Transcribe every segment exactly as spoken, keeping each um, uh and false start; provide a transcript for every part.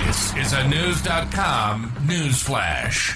This is a News dot com news flash.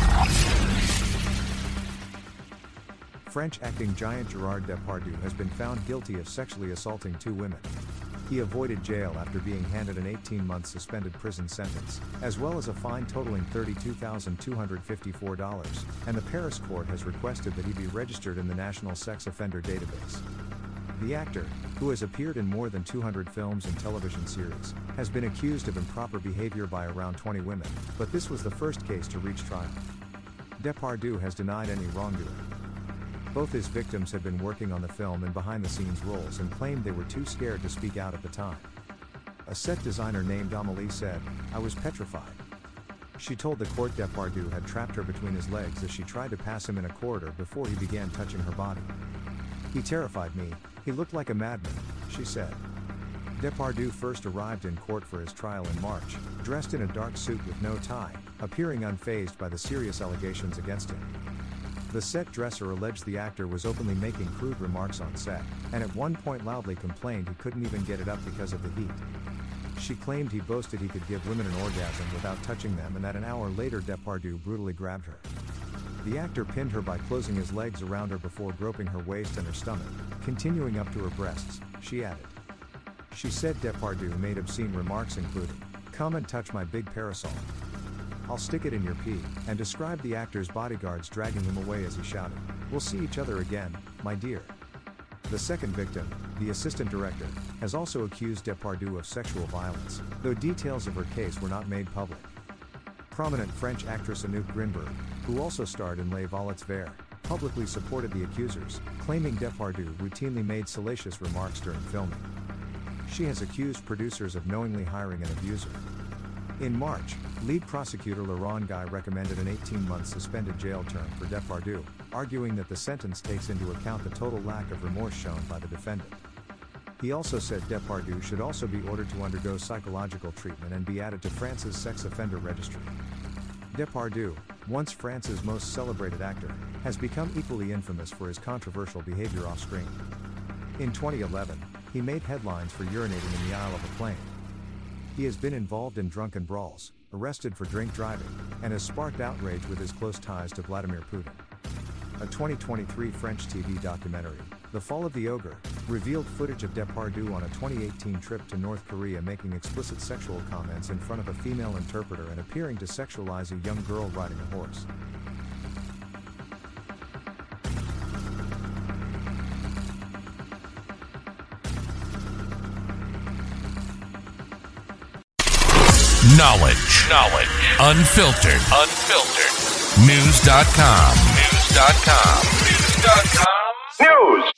French acting giant Gerard Depardieu has been found guilty of sexually assaulting two women. He avoided jail after being handed an eighteen-month suspended prison sentence, as well as a fine totaling thirty-two thousand two hundred fifty-four dollars, and the Paris court has requested that he be registered in the National Sex Offender Database. The actor, who has appeared in more than two hundred films and television series, has been accused of improper behavior by around twenty women, but this was the first case to reach trial. Depardieu has denied any wrongdoing. Both his victims had been working on the film in behind-the-scenes roles and claimed they were too scared to speak out at the time. A set designer named Amélie said, "I was petrified." She told the court Depardieu had trapped her between his legs as she tried to pass him in a corridor before he began touching her body. "He terrified me, he looked like a madman," she said. Depardieu first arrived in court for his trial in March, dressed in a dark suit with no tie, appearing unfazed by the serious allegations against him. The set dresser alleged the actor was openly making crude remarks on set, and at one point loudly complained he couldn't even get it up because of the heat. She claimed he boasted he could give women an orgasm without touching them, and that an hour later Depardieu brutally grabbed her. The actor pinned her by closing his legs around her before groping her waist and her stomach, continuing up to her breasts, she added. She said Depardieu made obscene remarks including, "Come and touch my big parasol. I'll stick it in your pee," and described the actor's bodyguards dragging him away as he shouted, "We'll see each other again, my dear." The second victim, the assistant director, has also accused Depardieu of sexual violence, though details of her case were not made public. Prominent French actress Anouk Grinberg, who also starred in Les Valets Verts, publicly supported the accusers, claiming Depardieu routinely made salacious remarks during filming. She has accused producers of knowingly hiring an abuser. In March, lead prosecutor Laurent Guy recommended an eighteen-month suspended jail term for Depardieu, arguing that the sentence takes into account the total lack of remorse shown by the defendant. He also said Depardieu should also be ordered to undergo psychological treatment and be added to France's sex offender registry. Depardieu, once France's most celebrated actor, has become equally infamous for his controversial behavior off-screen. In twenty eleven, he made headlines for urinating in the aisle of a plane. He has been involved in drunken brawls, arrested for drink driving, and has sparked outrage with his close ties to Vladimir Putin. A twenty twenty-three French T V documentary, The Fall of the Ogre, revealed footage of Depardieu on a twenty eighteen trip to North Korea making explicit sexual comments in front of a female interpreter and appearing to sexualize a young girl riding a horse. Knowledge. Knowledge. Unfiltered. Unfiltered. News dot com. News dot com. News dot com. News.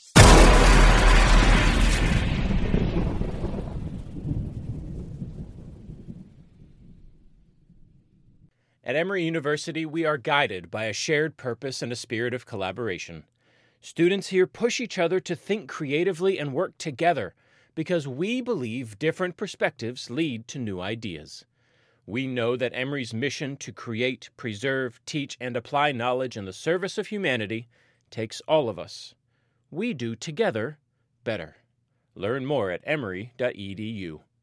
At Emory University, we are guided by a shared purpose and a spirit of collaboration. Students here push each other to think creatively and work together because we believe different perspectives lead to new ideas. We know that Emory's mission to create, preserve, teach, and apply knowledge in the service of humanity takes all of us. We do together better. Learn more at emory dot e d u.